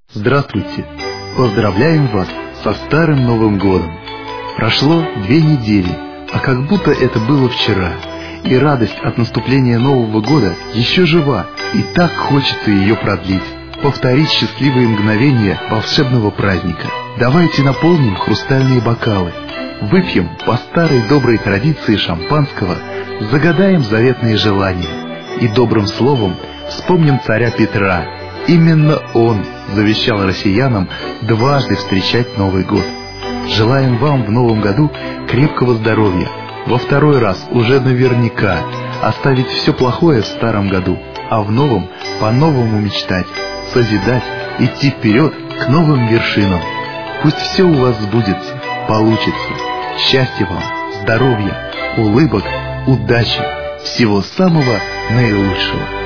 Здравствуйте! Поздравляем вас со Старым Новым Годом! Прошло 2 недели, а как будто это было вчера. И радость от наступления Нового Года еще жива, и так хочется ее продлить, повторить счастливые мгновения волшебного праздника. Давайте наполним хрустальные бокалы, выпьем по старой доброй традиции шампанского, загадаем заветные желания и добрым словом вспомним царя Петра. Именно он завещал россиянам дважды встречать Новый год. Желаем вам в Новом году крепкого здоровья, во второй раз уже наверняка оставить все плохое в старом году, а в новом по-новому мечтать, созидать, идти вперед к новым вершинам. Пусть все у вас сбудется, получится. Счастья вам, здоровья, улыбок, удачи, всего самого наилучшего.